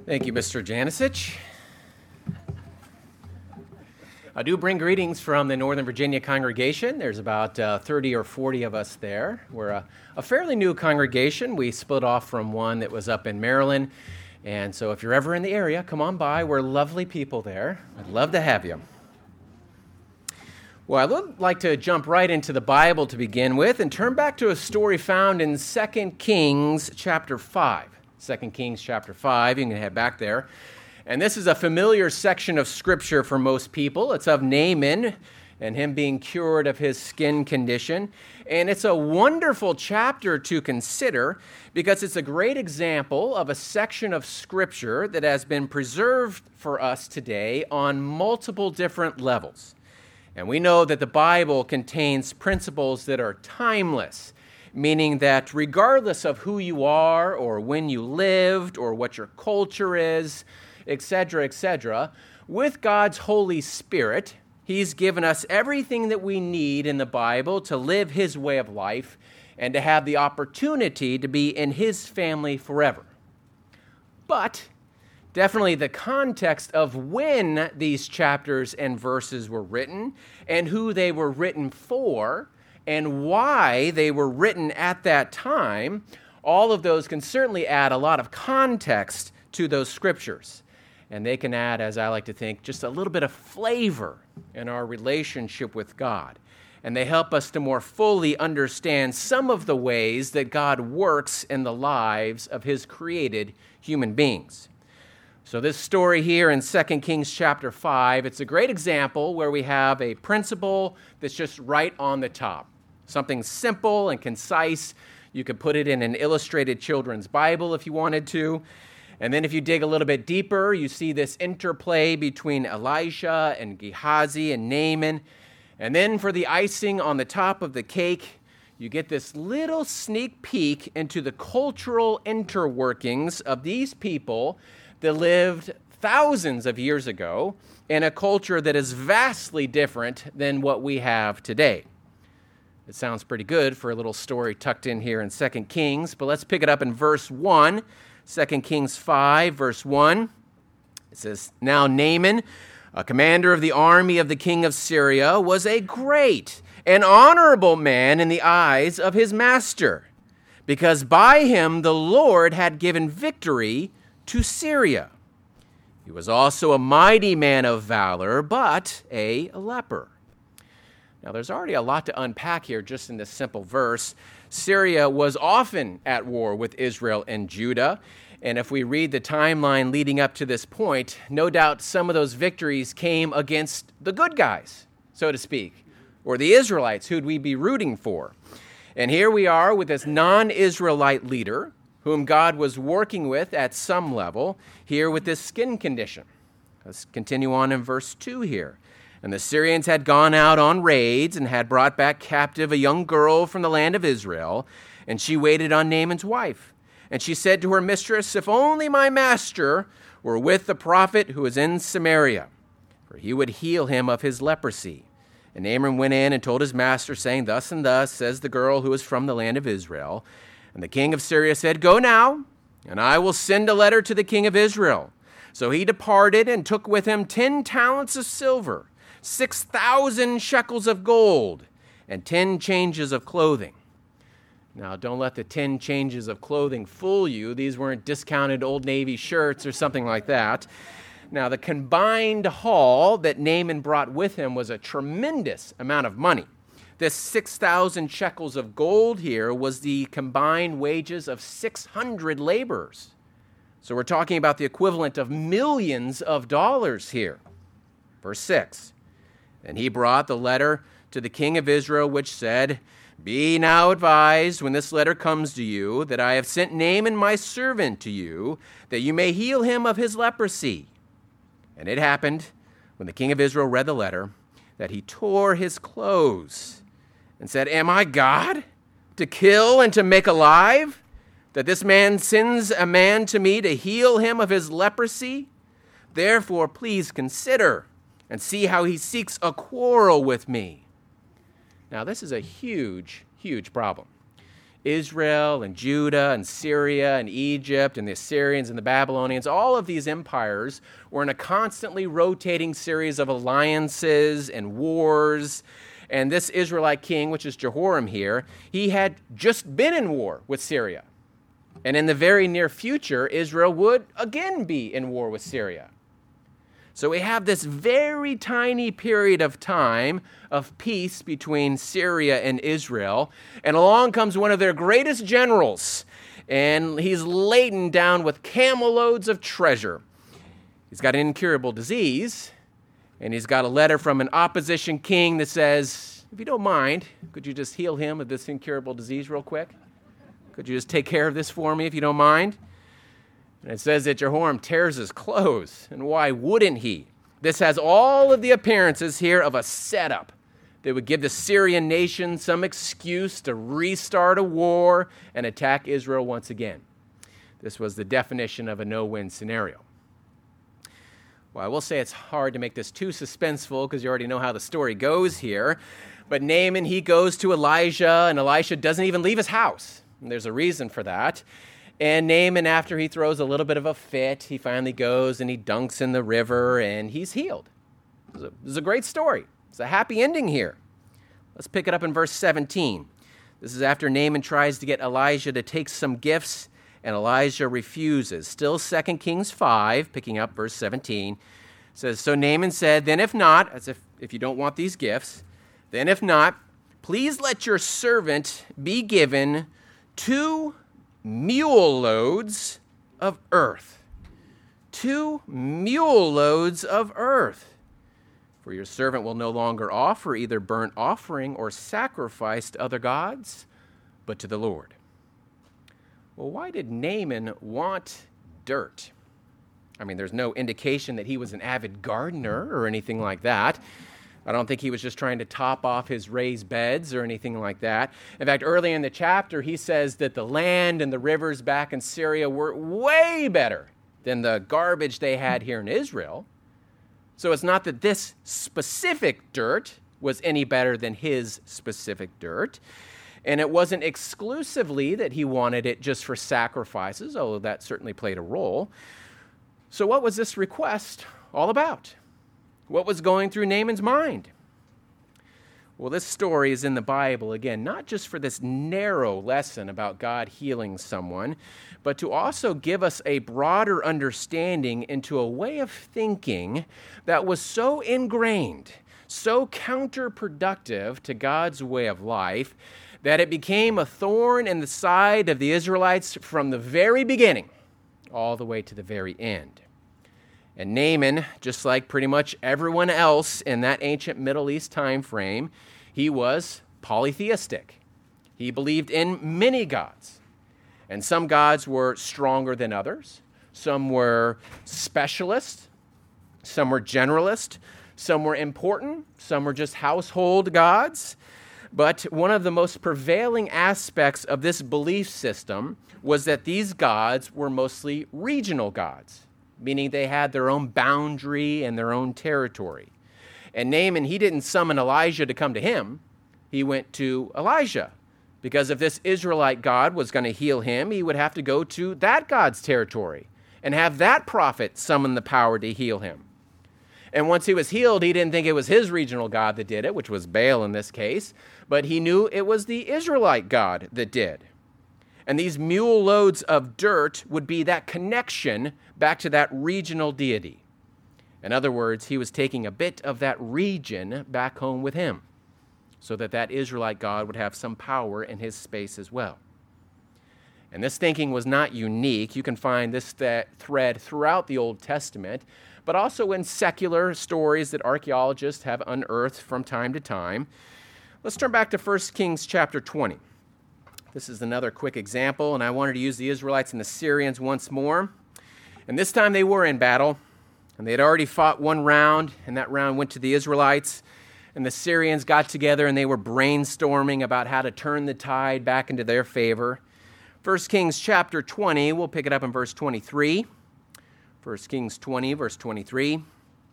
Thank you, Mr. Janicic. I do bring greetings from the Northern Virginia congregation. There's about 30 or 40 of us there. We're a fairly new congregation. We split off from one that was up in Maryland. And so if you're ever in the area, come on by. We're lovely people there. I'd love to have you. Well, I would like to jump right into the Bible to begin with and turn back to a story found in 2 Kings chapter 5. 2 Kings chapter 5, you can head back there. And this is a familiar section of Scripture for most people. It's of Naaman and him being cured of his skin condition. And it's a wonderful chapter to consider because it's a great example of a section of Scripture that has been preserved for us today on multiple different levels. And we know that the Bible contains principles that are timeless, meaning that regardless of who you are or when you lived or what your culture is, etc., with God's Holy Spirit, He's given us everything that we need in the Bible to live His way of life and to have the opportunity to be in His family forever. But definitely the context of when these chapters and verses were written and who they were written for and why they were written at that time, all of those can certainly add a lot of context to those scriptures. And they can add, as I like to think, just a little bit of flavor in our relationship with God. And they help us to more fully understand some of the ways that God works in the lives of His created human beings. So this story here in 2 Kings chapter 5, it's a great example where we have a principle that's just right on the top. Something simple and concise. You could put it in an illustrated children's Bible if you wanted to. And then if you dig a little bit deeper, you see this interplay between Elisha and Gehazi and Naaman. And then for the icing on the top of the cake, you get this little sneak peek into the cultural interworkings of these people that lived thousands of years ago in a culture that is vastly different than what we have today. It sounds pretty good for a little story tucked in here in 2 Kings, but let's pick it up in verse 1. 2 Kings 5, verse 1. It says, "Now Naaman, a commander of the army of the king of Syria, was a great and honorable man in the eyes of his master, because by him the Lord had given victory to Syria. He was also a mighty man of valor, but a leper." Now, there's already a lot to unpack here just in this simple verse. Syria was often at war with Israel and Judah, and if we read the timeline leading up to this point, no doubt some of those victories came against the good guys, so to speak, or the Israelites who'd we be rooting for. And here we are with this non-Israelite leader whom God was working with at some level, here with this skin condition. Let's continue on in verse 2 here. "And the Syrians had gone out on raids and had brought back captive a young girl from the land of Israel, and she waited on Naaman's wife. And she said to her mistress, 'If only my master were with the prophet who is in Samaria, for he would heal him of his leprosy.' And Naaman went in and told his master, saying, 'Thus and thus says the girl who is from the land of Israel.' And the king of Syria said, 'Go now, and I will send a letter to the king of Israel.' So he departed and took with him 10 talents of silver, 6,000 shekels of gold, and 10 changes of clothing." Now, don't let the 10 changes of clothing fool you. These weren't discounted Old Navy shirts or something like that. Now, the combined haul that Naaman brought with him was a tremendous amount of money. This 6,000 shekels of gold here was the combined wages of 600 laborers. So we're talking about the equivalent of millions of dollars here. Verse 6, "And he brought the letter to the king of Israel, which said, 'Be now advised when this letter comes to you, that I have sent Naaman my servant to you, that you may heal him of his leprosy.' And it happened, when the king of Israel read the letter, that he tore his clothes and said, 'Am I God, to kill and to make alive, that this man sends a man to me to heal him of his leprosy? Therefore, please consider and see how he seeks a quarrel with me.'" Now, this is a huge, huge problem. Israel and Judah and Syria and Egypt and the Assyrians and the Babylonians, all of these empires were in a constantly rotating series of alliances and wars. And this Israelite king, which is Jehoram here, he had just been in war with Syria. And in the very near future, Israel would again be in war with Syria. So we have this very tiny period of time of peace between Syria and Israel, and along comes one of their greatest generals, and he's laden down with camel loads of treasure. He's got an incurable disease, and he's got a letter from an opposition king that says, if you don't mind, could you just heal him of this incurable disease real quick? Could you just take care of this for me if you don't mind? And it says that Jehoram tears his clothes, and why wouldn't he? This has all of the appearances here of a setup that would give the Syrian nation some excuse to restart a war and attack Israel once again. This was the definition of a no-win scenario. Well, I will say it's hard to make this too suspenseful because you already know how the story goes here. But Naaman, he goes to Elijah, and Elisha doesn't even leave his house. And there's a reason for that. And Naaman, after he throws a little bit of a fit, he finally goes and he dunks in the river and he's healed. This is a great story. It's a happy ending here. Let's pick it up in verse 17. This is after Naaman tries to get Elijah to take some gifts, and Elijah refuses. Still 2 Kings 5, picking up verse 17, says, So Naaman said, Then if not, as if you don't want these gifts, then if not, please let your servant be given 2 mule loads of earth. 2 mule loads of earth. For your servant will no longer offer either burnt offering or sacrifice to other gods, but to the Lord. Well, why did Naaman want dirt? I mean, there's no indication that he was an avid gardener or anything like that. I don't think he was just trying to top off his raised beds or anything like that. In fact, early in the chapter, he says that the land and the rivers back in Syria were way better than the garbage they had here in Israel. So it's not that this specific dirt was any better than his specific dirt. And it wasn't exclusively that he wanted it just for sacrifices, although that certainly played a role. So what was this request all about? What was going through Naaman's mind? Well, this story is in the Bible, again, not just for this narrow lesson about God healing someone, but to also give us a broader understanding into a way of thinking that was so ingrained, so counterproductive to God's way of life, that it became a thorn in the side of the Israelites from the very beginning all the way to the very end. And Naaman, just like pretty much everyone else in that ancient Middle East time frame, he was polytheistic. He believed in many gods. And some gods were stronger than others. Some were specialists. Some were generalist. Some were important. Some were just household gods. But one of the most prevailing aspects of this belief system was that these gods were mostly regional gods, meaning they had their own boundary and their own territory. And Naaman, he didn't summon Elijah to come to him. He went to Elijah, because if this Israelite God was going to heal him, he would have to go to that God's territory and have that prophet summon the power to heal him. And once he was healed, he didn't think it was his regional God that did it, which was Baal in this case, but he knew it was the Israelite God that did. And these mule loads of dirt would be that connection back to that regional deity. In other words, he was taking a bit of that region back home with him so that that Israelite God would have some power in his space as well. And this thinking was not unique. You can find this thread throughout the Old Testament, but also in secular stories that archaeologists have unearthed from time to time. Let's turn back to 1 Kings chapter 20. This is another quick example, and I wanted to use the Israelites and the Syrians once more. And this time they were in battle, and they had already fought one round, and that round went to the Israelites. And the Syrians got together, and they were brainstorming about how to turn the tide back into their favor. 1 Kings chapter 20, we'll pick it up in verse 23. 1 Kings 20, verse 23.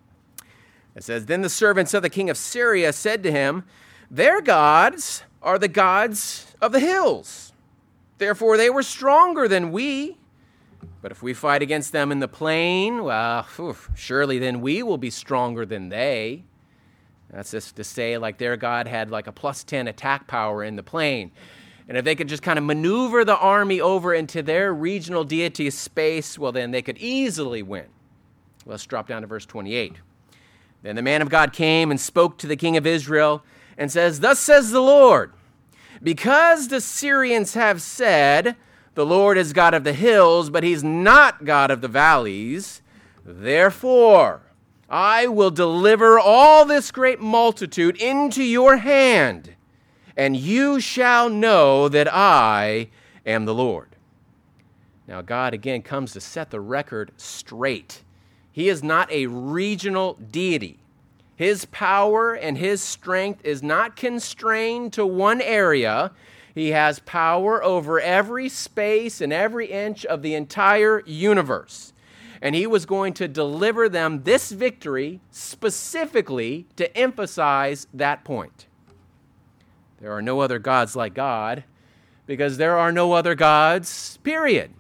It says, Then the servants of the king of Syria said to him, Their gods are the gods of the hills, Therefore they were stronger than we. But if we fight against them in the plain, well, surely then we will be stronger than they. That's just to say, like, their God had like a +10 attack power in the plain. And if they could just kind of maneuver the army over into their regional deity space, well, then they could easily win. Let's drop down to verse 28. Then the man of God came and spoke to the king of Israel and says, "Thus says the Lord, because the Syrians have said, 'The Lord is God of the hills, but he's not God of the valleys,' therefore I will deliver all this great multitude into your hand, and you shall know that I am the Lord." Now God again comes to set the record straight. He is not a regional deity. His power and his strength is not constrained to one area. He has power over every space and every inch of the entire universe. And he was going to deliver them this victory specifically to emphasize that point. There are no other gods like God because there are no other gods, period.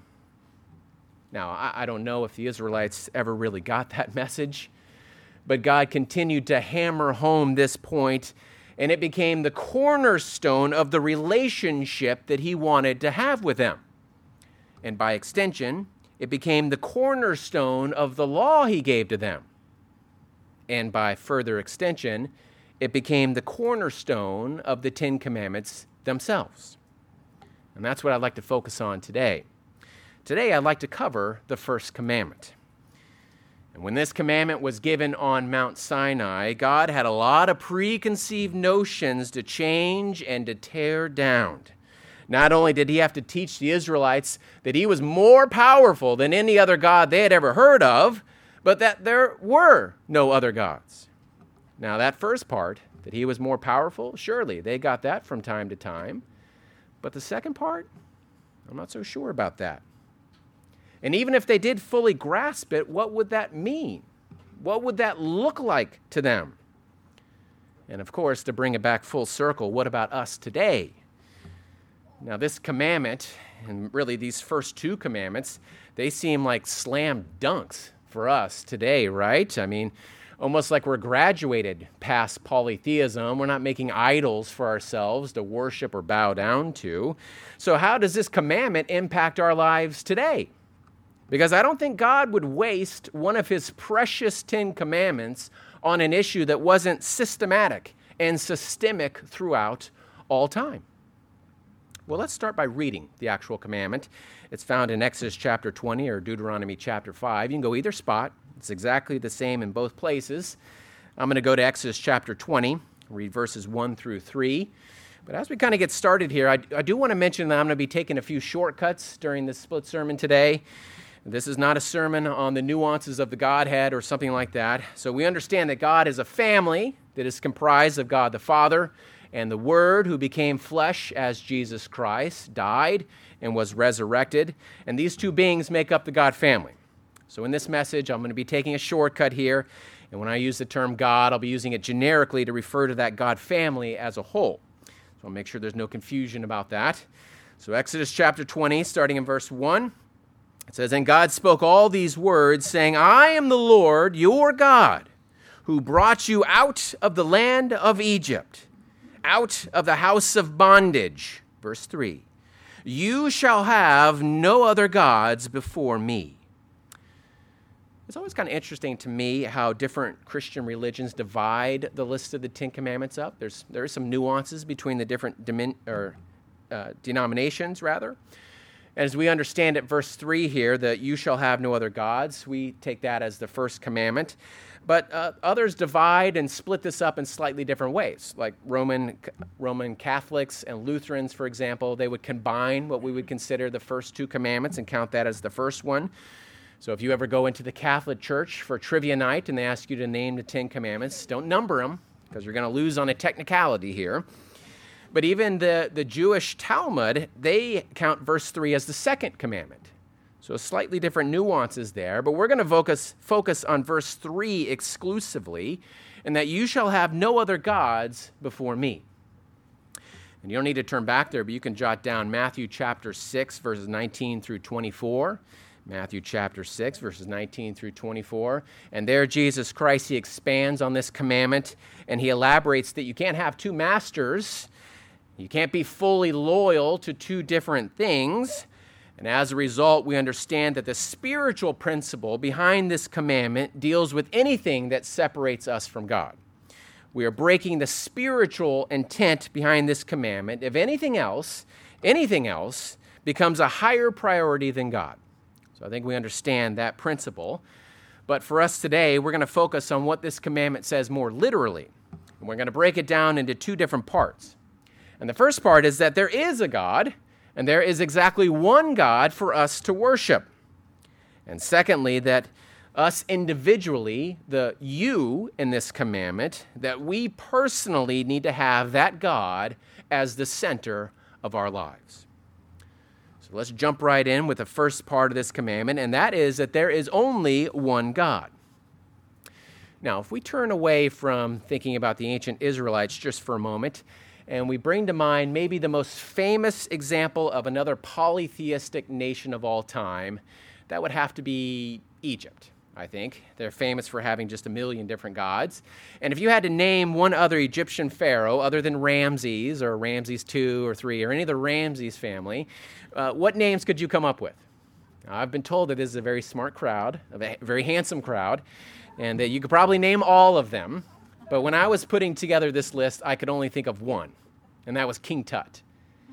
Now, I don't know if the Israelites ever really got that message, but God continued to hammer home this point, and it became the cornerstone of the relationship that he wanted to have with them. And by extension, it became the cornerstone of the law he gave to them. And by further extension, it became the cornerstone of the 10 Commandments themselves. And that's what I'd like to focus on today. Today, I'd like to cover the first commandment. And when this commandment was given on Mount Sinai, God had a lot of preconceived notions to change and to tear down. Not only did he have to teach the Israelites that he was more powerful than any other god they had ever heard of, but that there were no other gods. Now, that first part, that he was more powerful, surely they got that from time to time. But the second part, I'm not so sure about that. And even if they did fully grasp it, what would that mean? What would that look like to them? And of course, to bring it back full circle, what about us today? Now, this commandment, and really these first 2 commandments, they seem like slam dunks for us today, right? I mean, almost like we're graduated past polytheism. We're not making idols for ourselves to worship or bow down to. So how does this commandment impact our lives today? Because I don't think God would waste one of his precious 10 commandments on an issue that wasn't systematic and systemic throughout all time. Well, let's start by reading the actual commandment. It's found in Exodus chapter 20 or Deuteronomy chapter 5. You can go either spot. It's exactly the same in both places. I'm going to go to Exodus chapter 20, read verses 1 through 3. But as we kind of get started here, I do want to mention that I'm going to be taking a few shortcuts during this split sermon today. This is not a sermon on the nuances of the Godhead or something like that. So we understand that God is a family that is comprised of God the Father and the Word who became flesh as Jesus Christ, died and was resurrected. And these 2 beings make up the God family. So in this message, I'm going to be taking a shortcut here. And when I use the term God, I'll be using it generically to refer to that God family as a whole. So I'll make sure there's no confusion about that. So Exodus chapter 20, starting in verse 1. It says, "And God spoke all these words, saying, I am the Lord, your God, who brought you out of the land of Egypt, out of the house of bondage." Verse 3, "You shall have no other gods before me." It's always kind of interesting to me how different Christian religions divide the list of the 10 Commandments up. There are some nuances between the different denominations, rather. As we understand it, verse 3 here, that you shall have no other gods, we take that as the first commandment. But others divide and split this up in slightly different ways. Like Roman Catholics and Lutherans, for example, they would combine what we would consider the first 2 commandments and count that as the first one. So if you ever go into the Catholic Church for trivia night and they ask you to name the 10 commandments, don't number them because you're going to lose on a technicality here. But even the Jewish Talmud, they count verse 3 as the second commandment. So slightly different nuances there, but we're going to focus on verse 3 exclusively, and that you shall have no other gods before me. And you don't need to turn back there, but you can jot down Matthew chapter 6, verses 19 through 24. Matthew chapter 6, verses 19 through 24. And there Jesus Christ, he expands on this commandment, and he elaborates that you can't have two masters. You can't be fully loyal to two different things. And as a result, we understand that the spiritual principle behind this commandment deals with anything that separates us from God. We are breaking the spiritual intent behind this commandment if anything else becomes a higher priority than God. So I think we understand that principle. But for us today, we're going to focus on what this commandment says more literally. And we're going to break it down into two different parts. And the first part is that there is a God, and there is exactly one God for us to worship. And secondly, that us individually, the you in this commandment, that we personally need to have that God as the center of our lives. So let's jump right in with the first part of this commandment, and that is that there is only one God. Now, if we turn away from thinking about the ancient Israelites just for a moment, and we bring to mind maybe the most famous example of another polytheistic nation of all time, that would have to be Egypt, I think. They're famous for having just a million different gods. And if you had to name one other Egyptian pharaoh other than Ramses or Ramses II or III or any of the Ramses family, what names could you come up with? Now, I've been told that this is a very smart crowd, a very handsome crowd, and that you could probably name all of them. But when I was putting together this list, I could only think of one, and that was King Tut.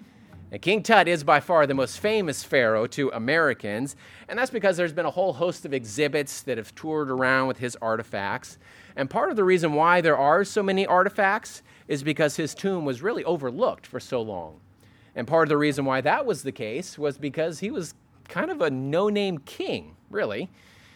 And King Tut is by far the most famous pharaoh to Americans, and that's because there's been a whole host of exhibits that have toured around with his artifacts. And part of the reason why there are so many artifacts is because his tomb was really overlooked for so long. And part of the reason why that was the case was because he was kind of a no-name king, really.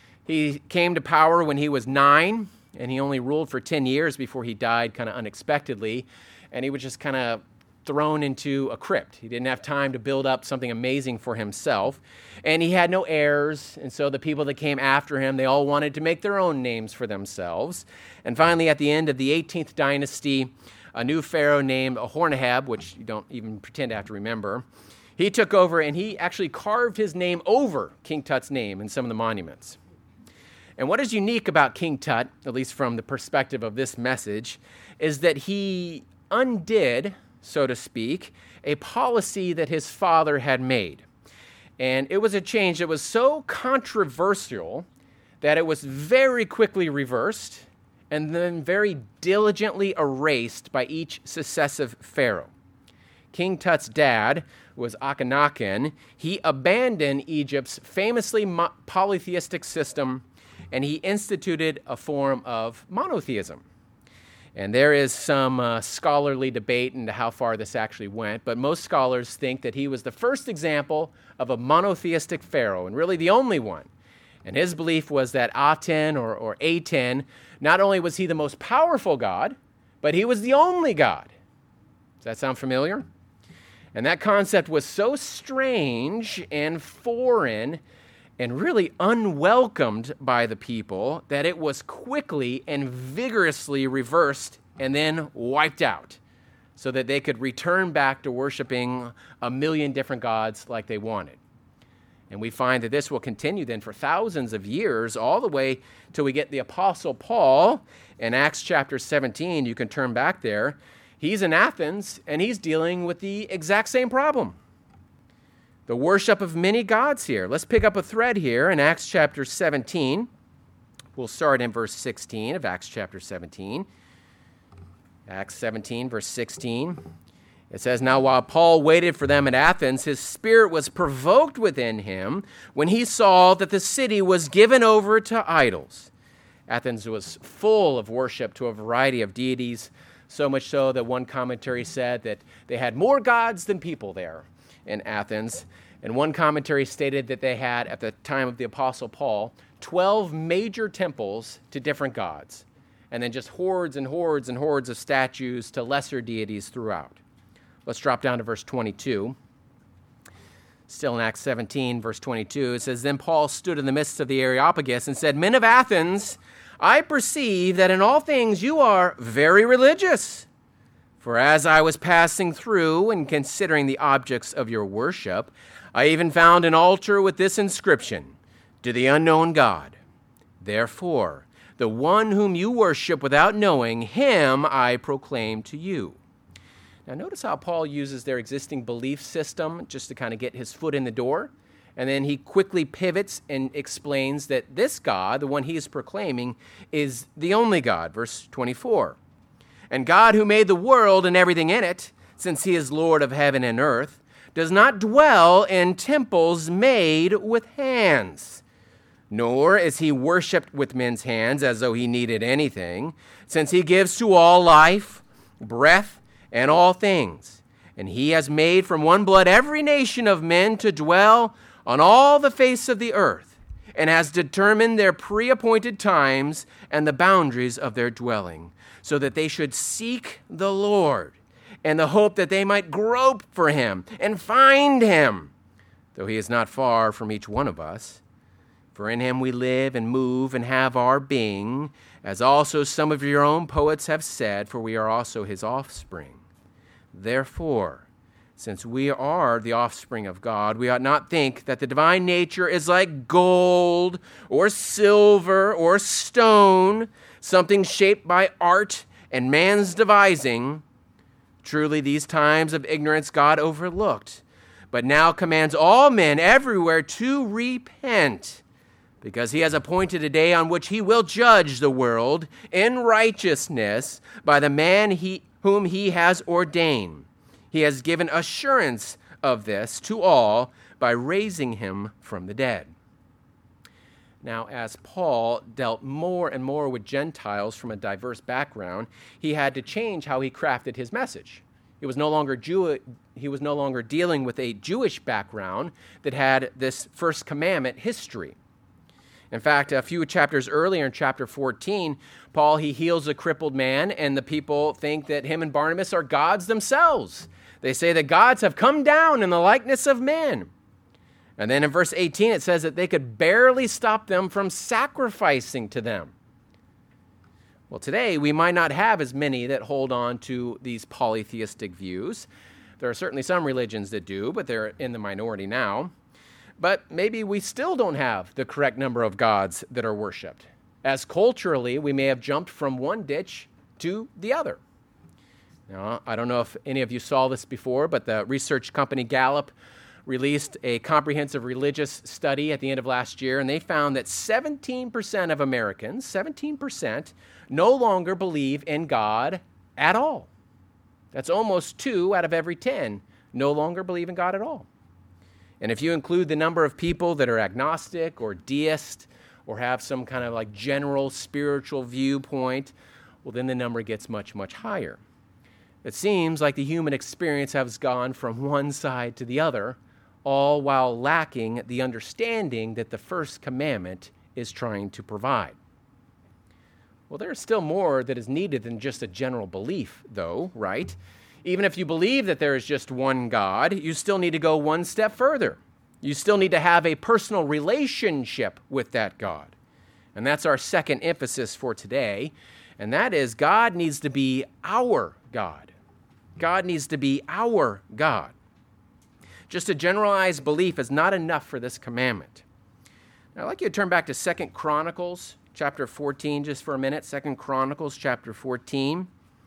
He came to power when he was 9, and he only ruled for 10 years before he died kind of unexpectedly, and he was just kind of thrown into a crypt. He didn't have time to build up something amazing for himself, and he had no heirs, and so the people that came after him, they all wanted to make their own names for themselves. And finally, at the end of the 18th dynasty, a new pharaoh named Ahornahab, which you don't even pretend to have to remember, he took over, and he actually carved his name over King Tut's name in some of the monuments. And what is unique about King Tut, at least from the perspective of this message, is that he undid, so to speak, a policy that his father had made. And it was a change that was so controversial that it was very quickly reversed and then very diligently erased by each successive pharaoh. King Tut's dad was Akhenaten. He abandoned Egypt's famously polytheistic system, and he instituted a form of monotheism. And there is some scholarly debate into how far this actually went, but most scholars think that he was the first example of a monotheistic pharaoh, and really the only one. And his belief was that Aten or Aten, not only was he the most powerful god, but he was the only god. Does that sound familiar? And that concept was so strange and foreign and really unwelcomed by the people that it was quickly and vigorously reversed and then wiped out so that they could return back to worshiping a million different gods like they wanted. And we find that this will continue then for thousands of years, all the way till we get the Apostle Paul in Acts chapter 17. You can turn back there. He's in Athens, and he's dealing with the exact same problem. The worship of many gods here. Let's pick up a thread here in Acts chapter 17. We'll start in verse 16 of Acts chapter 17. Acts 17, verse 16. It says, "Now while Paul waited for them at Athens, his spirit was provoked within him when he saw that the city was given over to idols." Athens was full of worship to a variety of deities, so much so that one commentary said that they had more gods than people there in Athens. And one commentary stated that they had, at the time of the Apostle Paul, 12 major temples to different gods, and then just hordes and hordes and hordes of statues to lesser deities throughout. Let's drop down to verse 22. Still in Acts 17, verse 22, it says, "Then Paul stood in the midst of the Areopagus and said, 'Men of Athens, I perceive that in all things you are very religious. For as I was passing through and considering the objects of your worship, I even found an altar with this inscription, to the unknown God. Therefore, the one whom you worship without knowing, him I proclaim to you. Now notice how Paul uses their existing belief system just to kind of get his foot in the door. And then he quickly pivots and explains that this God, the one he is proclaiming, is the only God. Verse 24. And God who made the world and everything in it, since he is Lord of heaven and earth, does not dwell in temples made with hands, nor is he worshipped with men's hands as though he needed anything, since he gives to all life, breath, and all things. And he has made from one blood every nation of men to dwell on all the face of the earth, and has determined their pre-appointed times and the boundaries of their dwelling, so that they should seek the Lord, and the hope that they might grope for him and find him, though he is not far from each one of us. For in him we live and move and have our being, as also some of your own poets have said, for we are also his offspring. Therefore, since we are the offspring of God, we ought not think that the divine nature is like gold or silver or stone, something shaped by art and man's devising. Truly, these times of ignorance God overlooked, but now commands all men everywhere to repent, because he has appointed a day on which he will judge the world in righteousness by the man whom he has ordained. He has given assurance of this to all by raising him from the dead. Now, as Paul dealt more and more with Gentiles from a diverse background, he had to change how he crafted his message. He was no longer dealing with a Jewish background that had this first commandment history. In fact, a few chapters earlier in chapter 14, Paul, he heals a crippled man, and the people think that him and Barnabas are gods themselves. They say that gods have come down in the likeness of men. And then in verse 18, it says that they could barely stop them from sacrificing to them. Well, today, we might not have as many that hold on to these polytheistic views. There are certainly some religions that do, but they're in the minority now. But maybe we still don't have the correct number of gods that are worshipped, as culturally we may have jumped from one ditch to the other. Now, I don't know if any of you saw this before, but the research company Gallup released a comprehensive religious study at the end of last year, and they found that 17% of Americans, 17%, no longer believe in God at all. That's almost 2 out of every 10 no longer believe in God at all. And if you include the number of people that are agnostic or deist or have some kind of like general spiritual viewpoint, well, then the number gets much, much higher. It seems like the human experience has gone from one side to the other, all while lacking the understanding that the first commandment is trying to provide. Well, there's still more that is needed than just a general belief, though, right? Even if you believe that there is just one God, you still need to go one step further. You still need to have a personal relationship with that God. And that's our second emphasis for today, and that is God needs to be our God. God needs to be our God. Just a generalized belief is not enough for this commandment. Now, I'd like you to turn back to 2 Chronicles chapter 14 just for a minute. 2 Chronicles chapter 14.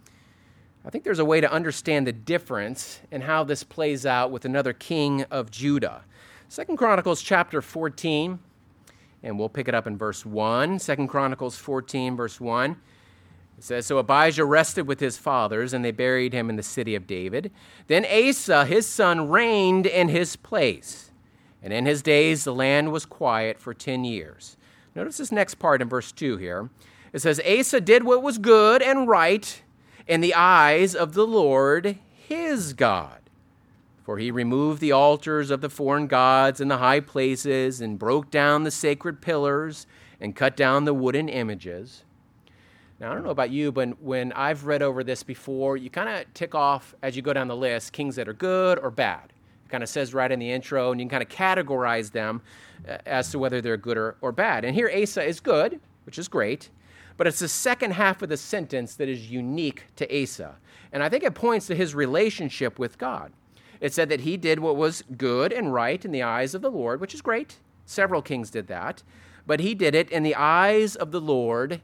I think there's a way to understand the difference in how this plays out with another king of Judah. 2 Chronicles chapter 14, and we'll pick it up in verse 1. 2 Chronicles 14, verse 1. It says, So Abijah rested with his fathers, and they buried him in the city of David. Then Asa, his son, reigned in his place. And in his days the land was quiet for 10 years. Notice this next part in verse 2 here. It says, Asa did what was good and right in the eyes of the Lord his God. For he removed the altars of the foreign gods and the high places, and broke down the sacred pillars, and cut down the wooden images. Now, I don't know about you, but when I've read over this before, you kind of tick off, as you go down the list, kings that are good or bad. It kind of says right in the intro, and you can kind of categorize them as to whether they're good or bad. And here Asa is good, which is great, But it's the second half of the sentence that is unique to Asa. And I think it points to his relationship with God. It said that he did what was good and right in the eyes of the Lord, which is great. Several kings did that. But he did it in the eyes of the Lord,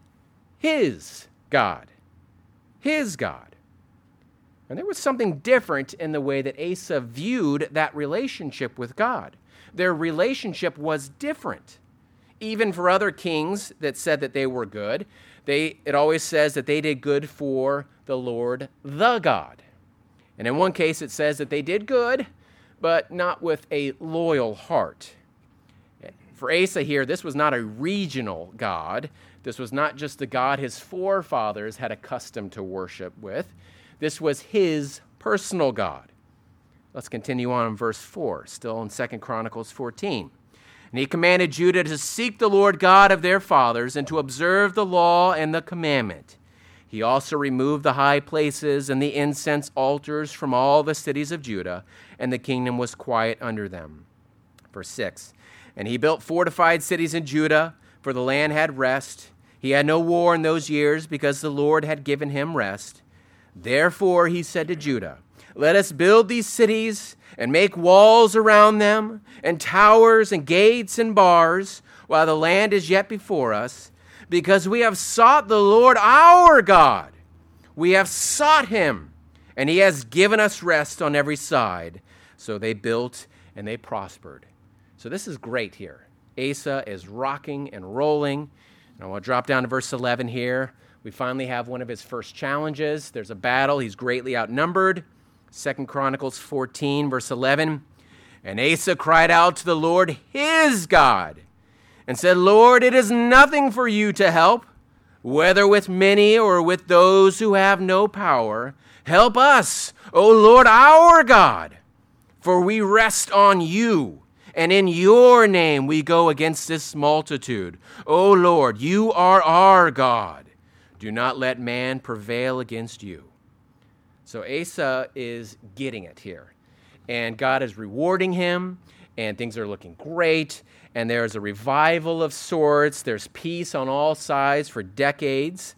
his God. His God. And there was something different in the way that Asa viewed that relationship with God. Their relationship was different. Even for other kings that said that they were good, it always says that they did good for the Lord, the God. And in one case, it says that they did good, but not with a loyal heart. For Asa here, this was not a regional God. This was not just the God his forefathers had accustomed to worship with. This was his personal God. Let's continue on in verse 4, still in 2 Chronicles 14. And he commanded Judah to seek the Lord God of their fathers and to observe the law and the commandment. He also removed the high places and the incense altars from all the cities of Judah, and the kingdom was quiet under them. Verse 6, and he built fortified cities in Judah, for the land had rest. He had no war in those years, because the Lord had given him rest. Therefore he said to Judah, let us build these cities and make walls around them, and towers and gates and bars, while the land is yet before us, because we have sought the Lord our God. We have sought him, and he has given us rest on every side. So they built and they prospered. So this is great here. Asa is rocking and rolling. And I want to drop down to verse 11 here. We finally have one of his first challenges. There's a battle. He's greatly outnumbered. 2 Chronicles 14, verse 11. And Asa cried out to the Lord his God and said, Lord, it is nothing for you to help, whether with many or with those who have no power. Help us, O Lord our God, for we rest on you, and in your name we go against this multitude. O Lord, you are our God. Do not let man prevail against you. So Asa is getting it here. And God is rewarding him, and things are looking great, and there's a revival of sorts. There's peace on all sides for decades.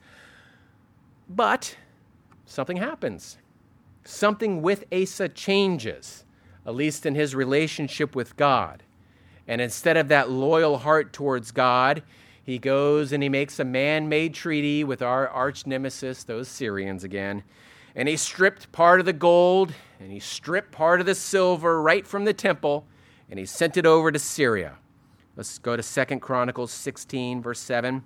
But something happens. Something with Asa changes, at least in his relationship with God. And instead of that loyal heart towards God, he goes and he makes a man-made treaty with our arch nemesis, those Syrians again. And he stripped part of the gold, and he stripped part of the silver right from the temple, and he sent it over to Syria. Let's go to 2 Chronicles 16, verse 7.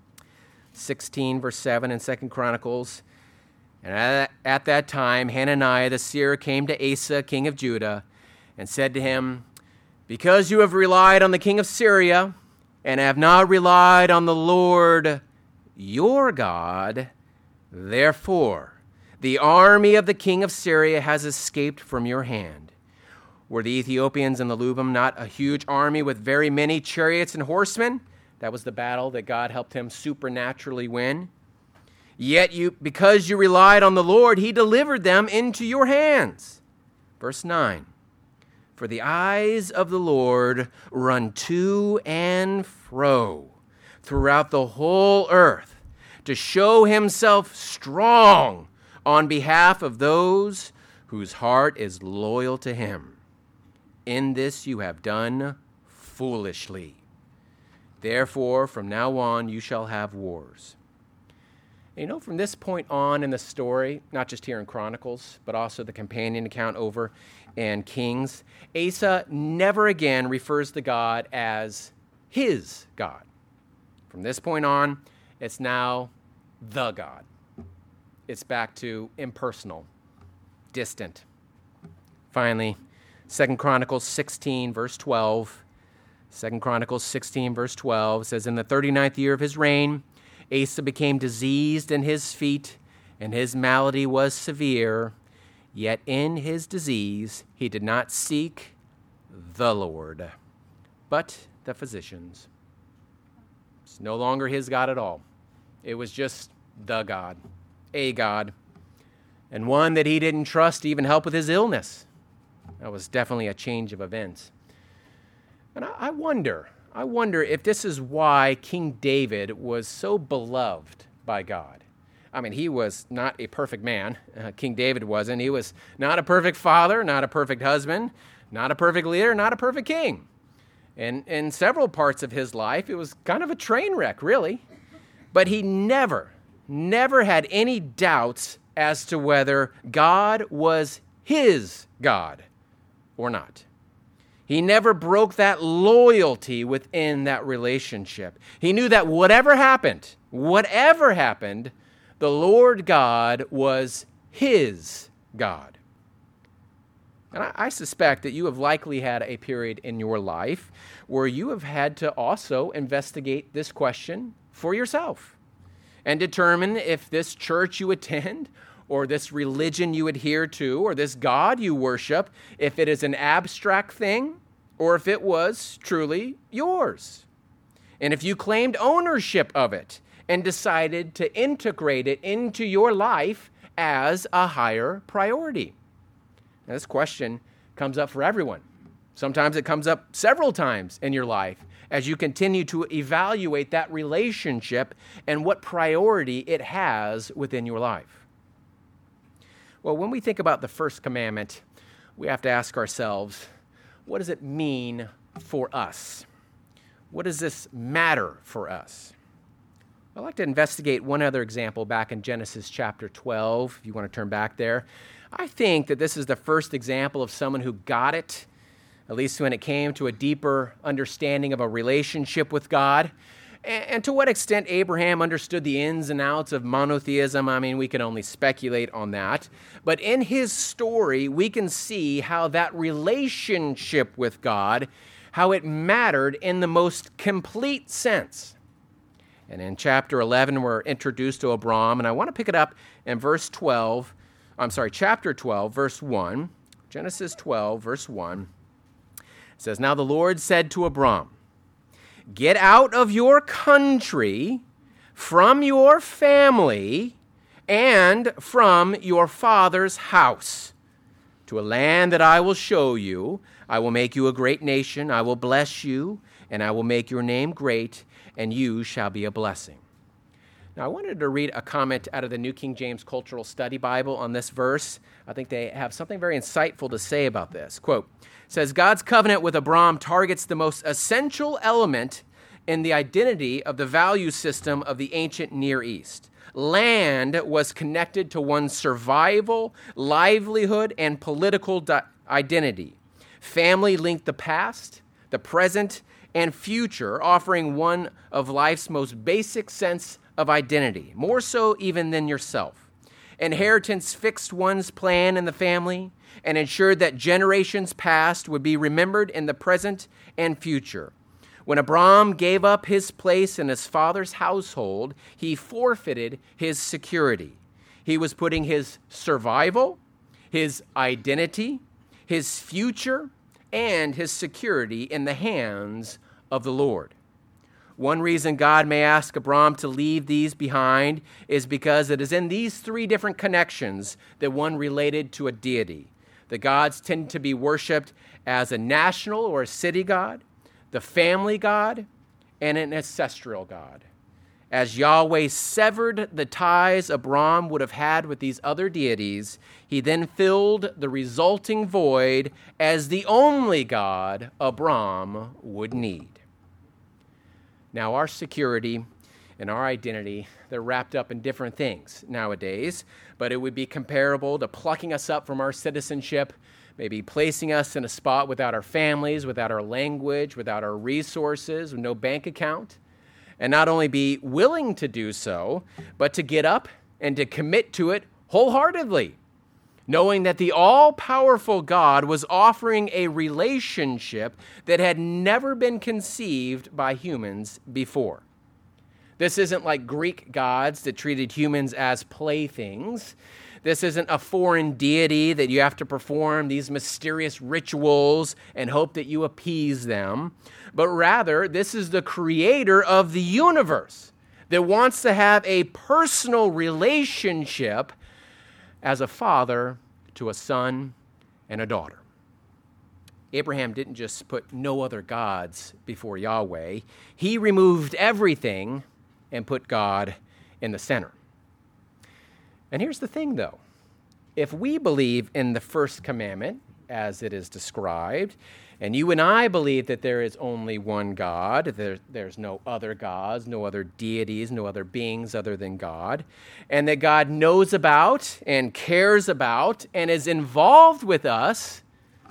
16, verse 7 in 2 Chronicles. And at that time, Hananiah the seer came to Asa, king of Judah, and said to him, because you have relied on the king of Syria and have not relied on the Lord your God, therefore the army of the king of Syria has escaped from your hand. Were the Ethiopians and the Lubim not a huge army with very many chariots and horsemen? That was the battle that God helped him supernaturally win. Yet because you relied on the Lord, he delivered them into your hands. Verse 9. For the eyes of the Lord run to and fro throughout the whole earth to show himself strong on behalf of those whose heart is loyal to him. In this you have done foolishly. Therefore, from now on, you shall have wars. You know, from this point on in the story, not just here in Chronicles, but also the companion account over in Kings, Asa never again refers to God as his God. From this point on, it's now the God. It's back to impersonal, distant. Finally, 2 Chronicles 16, verse 12. 2 Chronicles 16, verse 12 says, in the 39th year of his reign, Asa became diseased in his feet, and his malady was severe. Yet in his disease he did not seek the Lord, but the physicians. It's no longer his God at all. It was just the God, a God, and one that he didn't trust to even help with his illness. That was definitely a change of events. And I wonder, I wonder if this is why King David was so beloved by God. I mean, he was not a perfect man. King David wasn't. He was not a perfect father, not a perfect husband, not a perfect leader, not a perfect king. And in several parts of his life, it was kind of a train wreck, really. But he never had any doubts as to whether God was his God or not. He never broke that loyalty within that relationship. He knew that whatever happened, the Lord God was his God. And I suspect that you have likely had a period in your life where you have had to also investigate this question for yourself and determine if this church you attend or this religion you adhere to or this God you worship, if it is an abstract thing or if it was truly yours. And if you claimed ownership of it and decided to integrate it into your life as a higher priority. Now, this question comes up for everyone. Sometimes it comes up several times in your life as you continue to evaluate that relationship and what priority it has within your life. Well, when we think about the first commandment, we have to ask ourselves, what does it mean for us? What does this matter for us? I'd like to investigate one other example back in Genesis chapter 12, if you want to turn back there. I think that this is the first example of someone who got it, at least when it came to a deeper understanding of a relationship with God. And to what extent Abraham understood the ins and outs of monotheism, I mean, we can only speculate on that. But in his story, we can see how that relationship with God, how it mattered in the most complete sense. And in chapter 11, we're introduced to Abram, and I want to pick it up in chapter 12, verse 1. Genesis 12, verse 1. It says, "Now the Lord said to Abram, 'Get out of your country, from your family, and from your father's house, to a land that I will show you. I will make you a great nation. I will bless you, and I will make your name great, and you shall be a blessing.'" Now, I wanted to read a comment out of the New King James Cultural Study Bible on this verse. I think they have something very insightful to say about this. Quote, says, "God's covenant with Abram targets the most essential element in the identity of the value system of the ancient Near East. Land was connected to one's survival, livelihood, and political identity. Family linked the past, the present, and future, offering one of life's most basic sense of identity, more so even than yourself. Inheritance fixed one's plan in the family and ensured that generations past would be remembered in the present and future. When Abram gave up his place in his father's household, he forfeited his security. He was putting his survival, his identity, his future, and his security in the hands of the Lord. One reason God may ask Abram to leave these behind is because it is in these three different connections that one related to a deity. The gods tend to be worshipped as a national or a city god, the family god, and an ancestral god. As Yahweh severed the ties Abram would have had with these other deities, he then filled the resulting void as the only God Abram would need. Now, our security and our identity, they're wrapped up in different things nowadays, but it would be comparable to plucking us up from our citizenship, maybe placing us in a spot without our families, without our language, without our resources, with no bank account, and not only be willing to do so, but to get up and to commit to it wholeheartedly, knowing that the all-powerful God was offering a relationship that had never been conceived by humans before. This isn't like Greek gods that treated humans as playthings. This isn't a foreign deity that you have to perform these mysterious rituals and hope that you appease them. But rather, this is the creator of the universe that wants to have a personal relationship as a father to a son and a daughter. Abraham didn't just put no other gods before Yahweh. He removed everything and put God in the center. And here's the thing, though. If we believe in the first commandment, as it is described, and you and I believe that there is only one God, there's no other gods, no other deities, no other beings other than God, and that God knows about and cares about and is involved with us,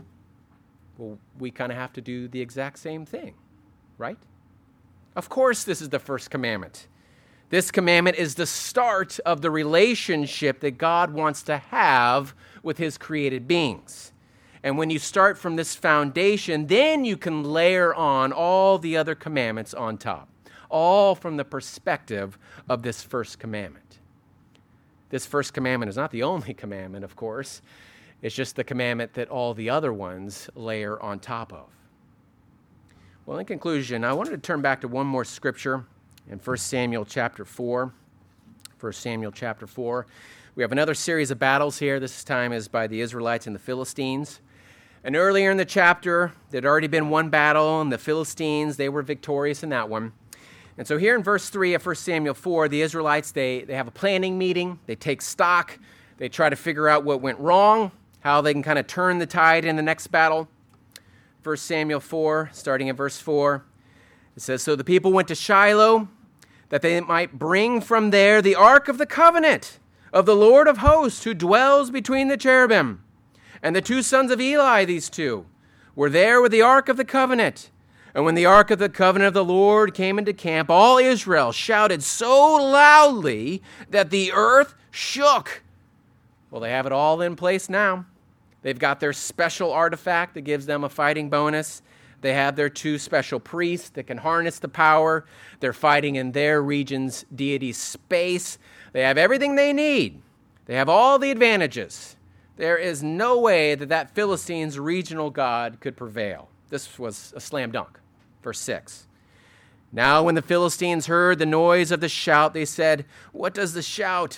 well, we kind of have to do the exact same thing, right? Of course, this is the first commandment. This commandment is the start of the relationship that God wants to have with his created beings. And when you start from this foundation, then you can layer on all the other commandments on top, all from the perspective of this first commandment. This first commandment is not the only commandment, of course. It's just the commandment that all the other ones layer on top of. Well, in conclusion, I wanted to turn back to one more scripture in 1 Samuel chapter 4. 1 Samuel chapter 4. We have another series of battles here. This time is by the Israelites and the Philistines. And earlier in the chapter, there'd already been one battle, and the Philistines, they were victorious in that one. And so here in verse 3 of 1 Samuel 4, the Israelites, they have a planning meeting. They take stock. They try to figure out what went wrong, how they can kind of turn the tide in the next battle. 1 Samuel 4, starting in verse 4, it says, "So the people went to Shiloh, that they might bring from there the ark of the covenant of the Lord of hosts, who dwells between the cherubim. And the two sons of Eli, these two, were there with the ark of the covenant. And when the ark of the covenant of the Lord came into camp, all Israel shouted so loudly that the earth shook." Well, they have it all in place now. They've got their special artifact that gives them a fighting bonus. They have their two special priests that can harness the power. They're fighting in their region's deity space. They have everything they need. They have all the advantages. There is no way that Philistines' regional god could prevail. This was a slam dunk. Verse 6. "Now when the Philistines heard the noise of the shout, they said, 'What does the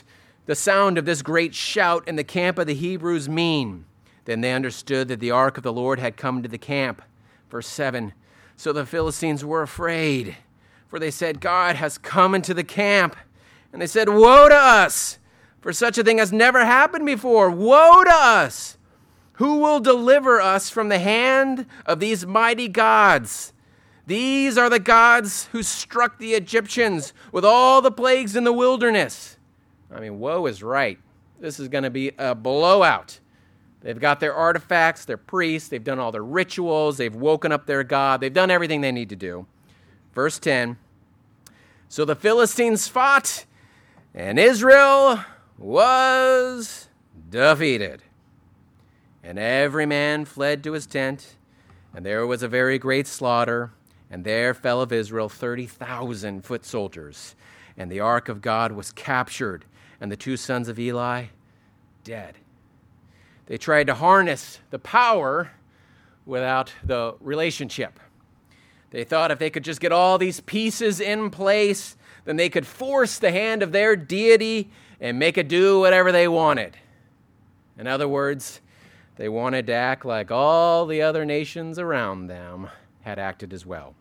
sound of this great shout in the camp of the Hebrews mean?' Then they understood that the ark of the Lord had come to the camp." Verse 7, "So the Philistines were afraid, for they said, 'God has come into the camp.' And they said, 'Woe to us, for such a thing has never happened before. Woe to us! Who will deliver us from the hand of these mighty gods? These are the gods who struck the Egyptians with all the plagues in the wilderness.'" I mean, woe is right. This is going to be a blowout. They've got their artifacts, their priests, they've done all their rituals, they've woken up their god, they've done everything they need to do. Verse 10, "So the Philistines fought, and Israel was defeated. And every man fled to his tent, and there was a very great slaughter, and there fell of Israel 30,000 foot soldiers. And the ark of God was captured, and the two sons of Eli dead." They tried to harness the power without the relationship. They thought if they could just get all these pieces in place, then they could force the hand of their deity and make it do whatever they wanted. In other words, they wanted to act like all the other nations around them had acted as well.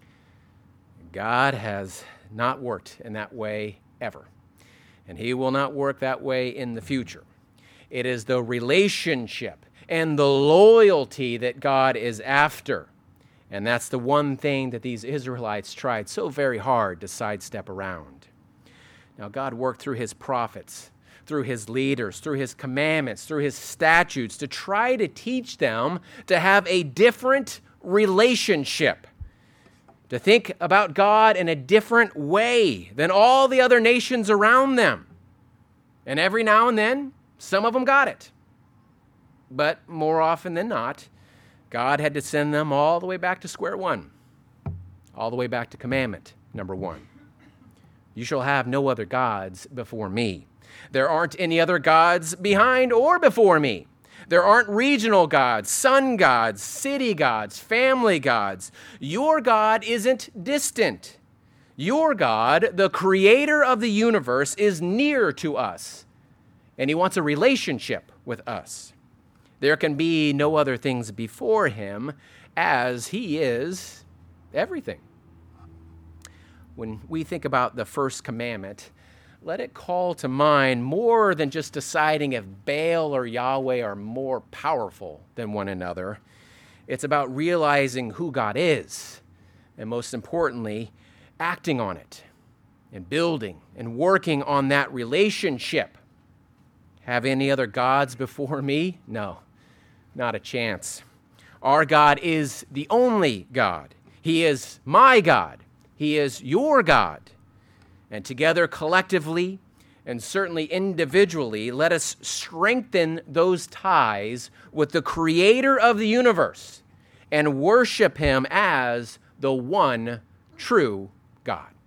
God has not worked in that way ever, and he will not work that way in the future. It is the relationship and the loyalty that God is after. And that's the one thing that these Israelites tried so very hard to sidestep around. Now, God worked through his prophets, through his leaders, through his commandments, through his statutes to try to teach them to have a different relationship, to think about God in a different way than all the other nations around them. And every now and then, some of them got it. But more often than not, God had to send them all the way back to square one, all the way back to commandment number 1. "You shall have no other gods before me." There aren't any other gods behind or before me. There aren't regional gods, sun gods, city gods, family gods. Your God isn't distant. Your God, the creator of the universe, is near to us, and he wants a relationship with us. There can be no other things before him, as he is everything. When we think about the first commandment, let it call to mind more than just deciding if Baal or Yahweh are more powerful than one another. It's about realizing who God is, and most importantly, acting on it and building and working on that relationship. Have any other gods before me? No, not a chance. Our God is the only God. He is my God. He is your God. And together, collectively, and certainly individually, let us strengthen those ties with the Creator of the universe and worship him as the one true God.